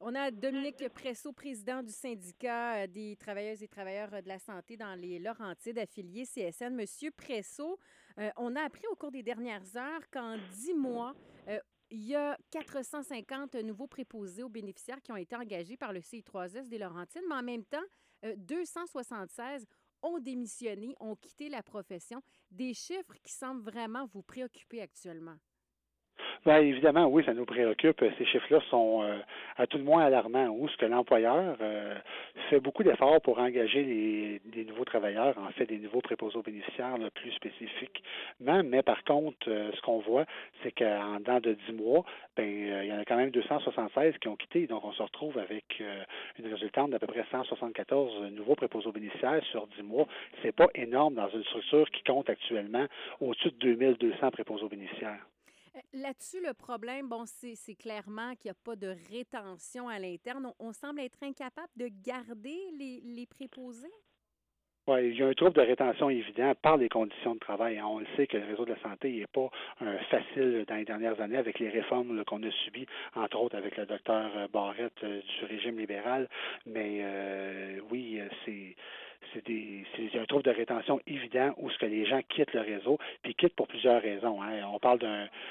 On a Dominique Presso, président du syndicat des travailleuses et travailleurs de la santé dans les Laurentides, affilié CSN. Monsieur Presso, on a appris au cours des dernières heures qu'en 10 mois, il y a 450 nouveaux préposés aux bénéficiaires qui ont été engagés par le CI3S des Laurentides, mais en même temps, 276 ont démissionné, ont quitté la profession. Des chiffres qui semblent vraiment vous préoccuper actuellement. Bien, évidemment, oui, ça nous préoccupe. Ces chiffres-là sont à tout le moins alarmants. Où ce que l'employeur fait beaucoup d'efforts pour engager des nouveaux travailleurs, en fait des nouveaux préposés aux bénéficiaires là, plus spécifiquement, mais par contre, ce qu'on voit, c'est qu'en dedans de 10 mois, il y en a quand même 276 qui ont quitté. Donc, on se retrouve avec une résultante d'à peu près 174 nouveaux préposés aux bénéficiaires sur 10 mois. C'est pas énorme dans une structure qui compte actuellement au-dessus de 2200 préposés aux bénéficiaires. Là-dessus, le problème, bon, c'est clairement qu'il n'y a pas de rétention à l'interne. On semble être incapable de garder les préposés. Oui, il y a un trouble de rétention évident par les conditions de travail. On le sait que le réseau de la santé n'est pas facile dans les dernières années avec les réformes là, qu'on a subies, entre autres avec le docteur Barrette du régime libéral. Mais oui, il y a un trouble de rétention évident où ce que les gens quittent le réseau, puis quittent pour plusieurs raisons. Hein. On parle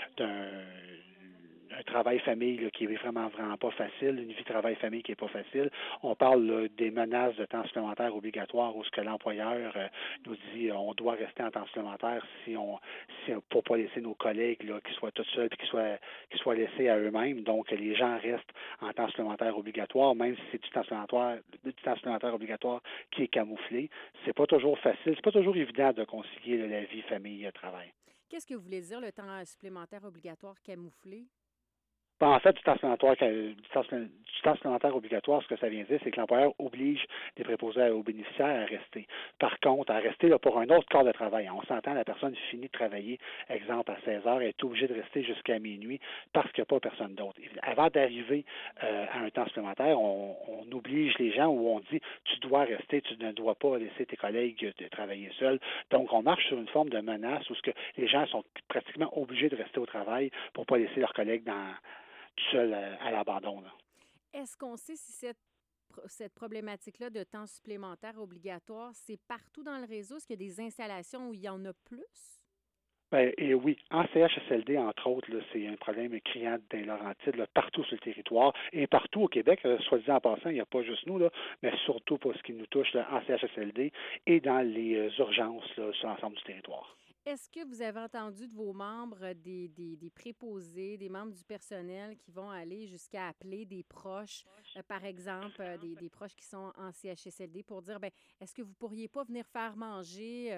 d'un travail-famille là, qui est vraiment pas facile, une vie travail-famille qui est pas facile. On parle là, des menaces de temps supplémentaire obligatoire où ce que l'employeur nous dit on doit rester en temps supplémentaire si pour pas laisser nos collègues là, qui soient tout seuls et qui soient laissés à eux-mêmes. Donc les gens restent en temps supplémentaire obligatoire, même si c'est du temps supplémentaire obligatoire qui est camouflé. C'est pas toujours facile, c'est pas toujours évident de concilier là, la vie famille-travail. Qu'est-ce que vous voulez dire, le temps supplémentaire obligatoire camouflé? En fait, du temps supplémentaire obligatoire, ce que ça vient dire, c'est que l'employeur oblige les préposés aux bénéficiaires à rester. Par contre, à rester là, pour un autre corps de travail. On s'entend, la personne finit de travailler, exemple, à 16 heures, elle est obligée de rester jusqu'à minuit parce qu'il n'y a pas personne d'autre. Avant d'arriver à un temps supplémentaire, on oblige les gens ou on dit tu dois rester, tu ne dois pas laisser tes collègues de travailler seuls. Donc, on marche sur une forme de menace où ce que les gens sont pratiquement obligés de rester au travail pour ne pas laisser leurs collègues tout seul à l'abandon. Là. Est-ce qu'on sait si cette problématique-là de temps supplémentaire obligatoire, c'est partout dans le réseau? Est-ce qu'il y a des installations où il y en a plus? Ben, et oui, en CHSLD, entre autres, là, c'est un problème criant dans les Laurentides, là, partout sur le territoire et partout au Québec, soit dit en passant, il n'y a pas juste nous, là, mais surtout pour ce qui nous touche là, en CHSLD et dans les urgences là, sur l'ensemble du territoire. Est-ce que vous avez entendu de vos membres, des préposés, des membres du personnel qui vont aller jusqu'à appeler des proches, par exemple, des proches qui sont en CHSLD pour dire, ben, est-ce que vous pourriez pas venir faire manger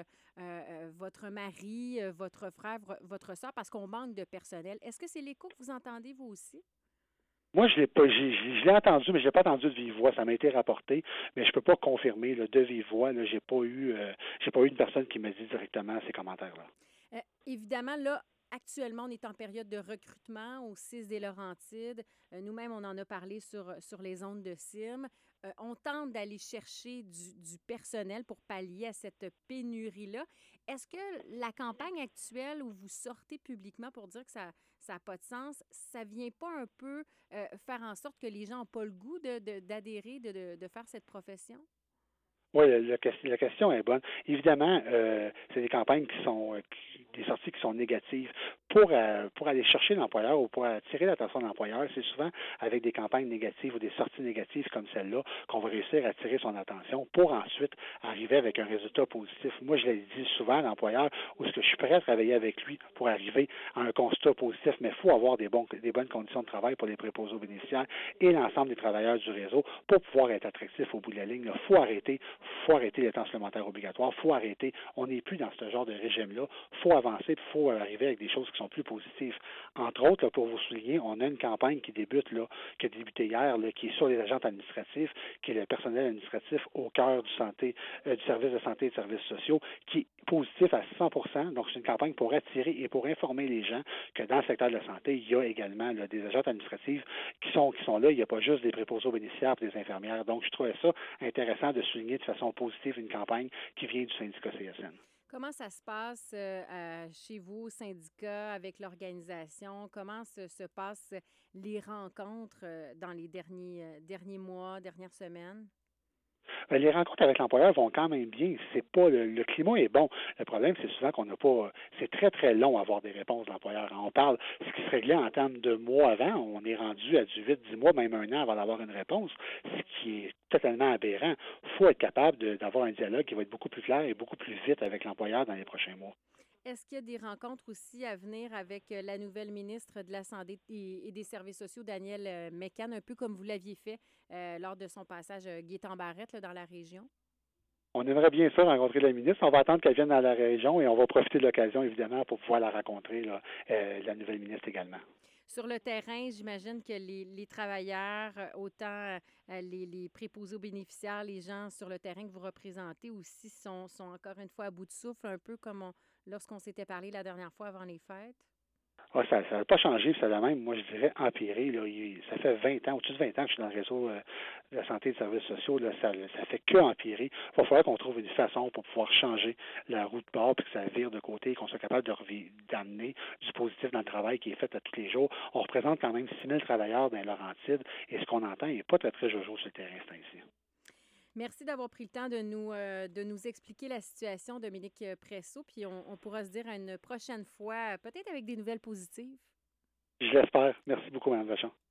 votre mari, votre frère, votre soeur, parce qu'on manque de personnel? Est-ce que c'est l'écho que vous entendez, vous aussi? Moi, je l'ai pas, je l'ai entendu, mais je l'ai pas entendu de vive voix. Ça m'a été rapporté, mais je peux pas confirmer là, de vive voix. Là, j'ai pas eu une personne qui me dit directement ces commentaires-là. Évidemment, là, actuellement, on est en période de recrutement au 6 des Laurentides. Nous-mêmes, on en a parlé sur les ondes de CIRM. On tente d'aller chercher du personnel pour pallier à cette pénurie-là. Est-ce que la campagne actuelle où vous sortez publiquement pour dire que ça n'a pas de sens, ça vient pas un peu faire en sorte que les gens n'ont pas le goût d'adhérer, de faire cette profession? Oui, la question est bonne. Évidemment, c'est des campagnes des sorties qui sont négatives. Pour aller chercher l'employeur ou pour attirer l'attention de l'employeur, c'est souvent avec des campagnes négatives ou des sorties négatives comme celle-là qu'on va réussir à attirer son attention pour ensuite arriver avec un résultat positif. Moi, je l'ai dit souvent à l'employeur où est-ce que je suis prêt à travailler avec lui pour arriver à un constat positif, mais il faut avoir des bonnes conditions de travail pour les préposés aux bénéficiaires et l'ensemble des travailleurs du réseau pour pouvoir être attractif au bout de la ligne. Il faut arrêter les temps supplémentaires obligatoires, faut arrêter. On n'est plus dans ce genre de régime-là. Faut avancer, il faut arriver avec des choses qui sont plus positives. Entre autres, là, pour vous souligner, on a une campagne qui débute, là, qui a débuté hier, là, qui est sur les agents administratifs, qui est le personnel administratif au cœur du service de santé et de services sociaux, qui est positif à 100%. Donc, c'est une campagne pour attirer et pour informer les gens que dans le secteur de la santé, il y a également là, des agents administratifs qui sont là. Il n'y a pas juste des préposés aux bénéficiaires et des infirmières. Donc, je trouvais ça intéressant de souligner de façon positive une campagne qui vient du syndicat CSN. Comment ça se passe chez vous, au syndicat, avec l'organisation? Comment se passent les rencontres dans les derniers mois, dernières semaines? Les rencontres avec l'employeur vont quand même bien. C'est pas le climat est bon. Le problème, c'est souvent qu'on n'a pas. C'est très, très long à avoir des réponses de l'employeur. On parle, ce qui se réglait en termes de mois avant, on est rendu à du 8, 10 mois, même un an avant d'avoir une réponse, ce qui est totalement aberrant. Il faut être capable d'avoir un dialogue qui va être beaucoup plus clair et beaucoup plus vite avec l'employeur dans les prochains mois. Est-ce qu'il y a des rencontres aussi à venir avec la nouvelle ministre de la Santé et des Services sociaux, Danielle Mécan, un peu comme vous l'aviez fait lors de son passage Gaétan Barrette là, dans la région? On aimerait bien ça rencontrer la ministre. On va attendre qu'elle vienne dans la région et on va profiter de l'occasion, évidemment, pour pouvoir la rencontrer, là, la nouvelle ministre également. Sur le terrain, j'imagine que les travailleurs, autant les préposés aux bénéficiaires, les gens sur le terrain que vous représentez aussi sont encore une fois à bout de souffle, un peu comme lorsqu'on s'était parlé la dernière fois avant les fêtes. Ah, ça n'a pas changé, ça a même, moi je dirais, empiré. Là. Ça fait 20 ans, au-dessus de 20 ans que je suis dans le réseau de la santé et des services sociaux. Là, ça fait que empirer. Il va falloir qu'on trouve une façon pour pouvoir changer la roue de bord puis que ça vire de côté et qu'on soit capable d'amener du positif dans le travail qui est fait à tous les jours. On représente quand même 6 000 travailleurs dans les Laurentides et ce qu'on entend n'est pas très, très jojo sur le terrain, c'est ainsi. Merci d'avoir pris le temps de nous expliquer la situation, Dominique Presso, puis on pourra se dire à une prochaine fois, peut-être avec des nouvelles positives. Je l'espère. Merci beaucoup, Mme Vachon.